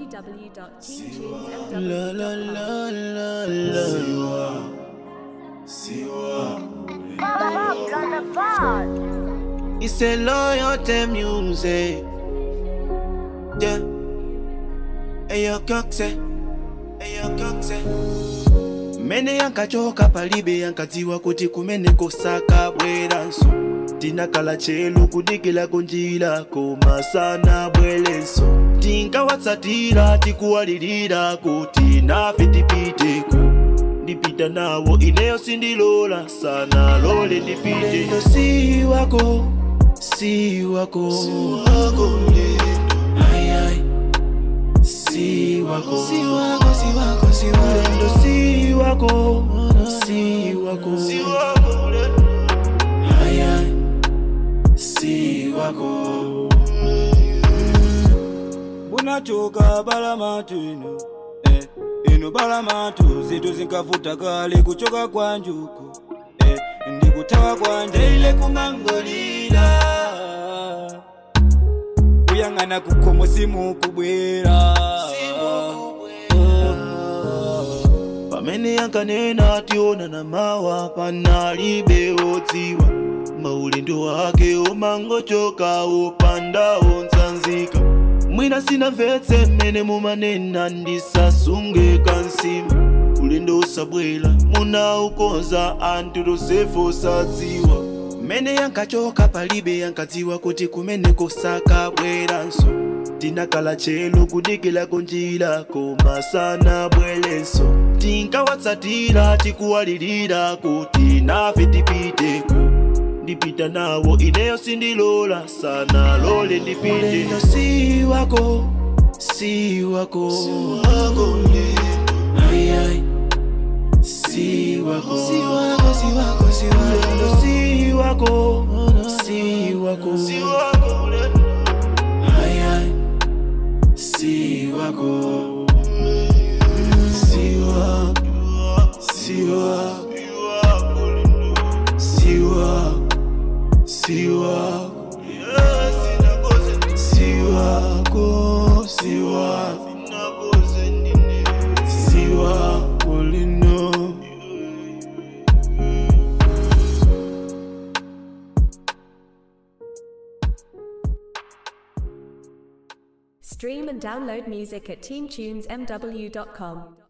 La la la la la. It's a loyalty music. Yeah. Eyo kokse. Mene yankachoka palibe yankadziwa kuti kumene kosaka bweranso. Tinakala chelu kudikila kunjila koma sana bwelenso. Tinkawatsatira tikuwalirira kuti nafe tipiteko. Ndipita nawo ineyo sindilola sana lole ndipite. Lendo si wako ay ay. Si wako lendo si wako ay ay. Si wako bunachoka balamatu ino balamatu zitu zinkavuta kale kuchoka kwa njuku ndikutawa kwanje ile kumangolila kuyangana kukomo simu kubwera pamene yankanena tiona na mawa panalibe odziwa maulendo wake omangochoka opanda onsanzika. Mwina sina mvetse mene mumanena ndisasunge kansima. Ulendo usabwela muna ukonza antu Yosefu sadziwa. Mene yankachoka palibe yankadziwa kuti kumene kosaka bweranso. Tinakala chelu kudikila kunjila koma sana bwelenso. Tinkawatsatira tikuwalirira kuti nafe tipiteko. Ndipita nawo ineyo sindilola sana lole ndipite. Lendo si wako ay ay. Si wako lendo si wako ay ay. Si wako Stream and download music at teentunesmw.com.